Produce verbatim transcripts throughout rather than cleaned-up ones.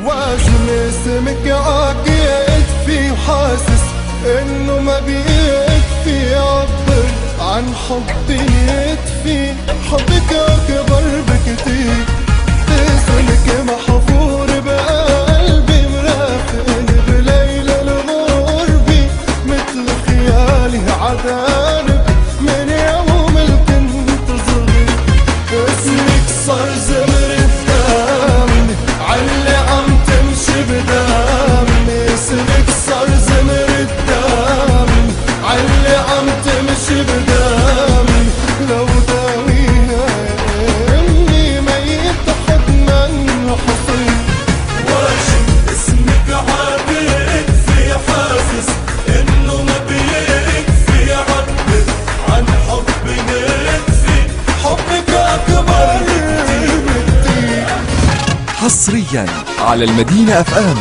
واجم اسمك عاكيت في وحاسس انه ما بيكفي يعبر عن حبي يطفي حبك اكبر بكتير اسمك محفور بقلبي مرافقني بليل الغربي مثل خيالي عذاب من يوم اللي كنت صغير اسمك صار زمر دمي عاللي عم تمشي بدمي اسمك صار زمر دمي عاللي عم تمشي بدمي لو داويها اني ميت حضنا حصين واجب اسمك عابد في حاسس انه ما بيكفي يعبر عن حب نكفي حبك اكبر بكتير. حصريا على المدينة اف ام.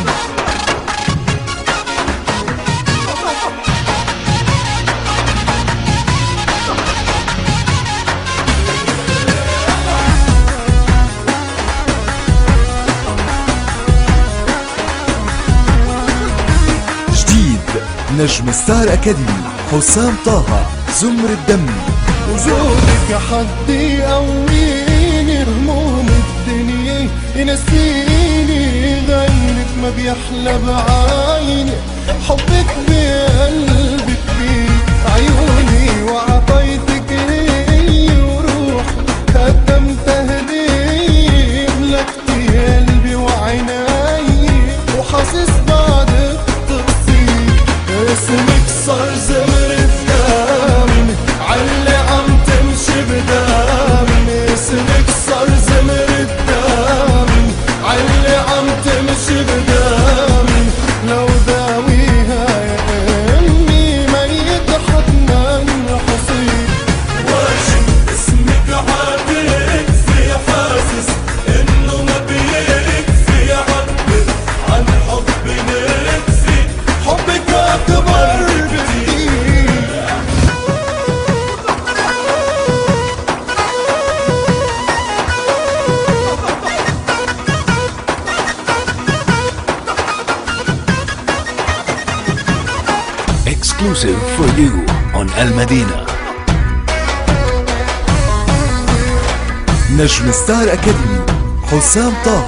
جديد نجم ستار اكاديمي حسام طه زمر الدم. وجودك حدي قويني هموم الدنيا ينسيني غيرك ما بيحلى بعيني حبك بقلبي كبير عيوني وعطيتك لي وروحي قدمت هدية ملكتي قلبي وعيني وحاسس بعد التقصير اسمك صار زمر دمي عاللي عم تمشي بدمي اسمك صار زمر دمي عاللي عم تمشي بدمي لو داويها يا امي ميت حضنا حصين واجب اسمك عابد في حاسس انه ما بيكفي يعبر عن حب نكفي حبك اكبر بكتير. Exclusive for you on Al Madina. نجم ستار اكاديمي حسام طه.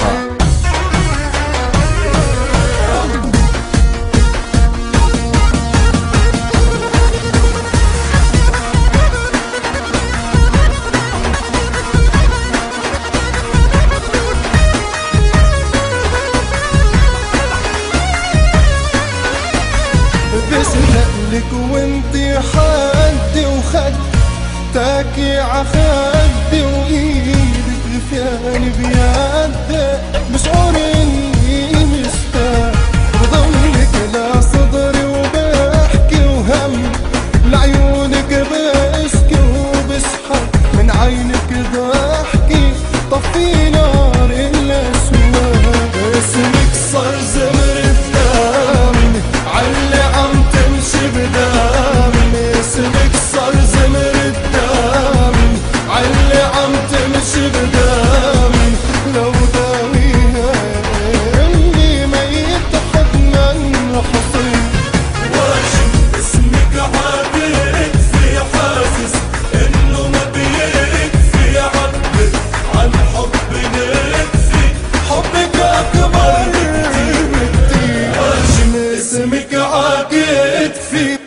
بسرقلك وانتي حدي وخد تاكي عخدي وايدك غفياني بيدك بشعور اني مشتاق بضمك لصدري وبحكي وهم لعيونك بشكي وبسحب من عينك ضحكي طفي نار الاشواق اسمك صار زمر دمي عاللي عم تمشي بدمي اسمك صار زمر دمي عاللي عم تمشي بدمي لو داويها اني ميت حضنا حصين واجب اسمك عابد في حاسس انه ما بيكفي يعبر عن حب نكفي حبك اكبر بكتير. واجم اسمك عاكيت في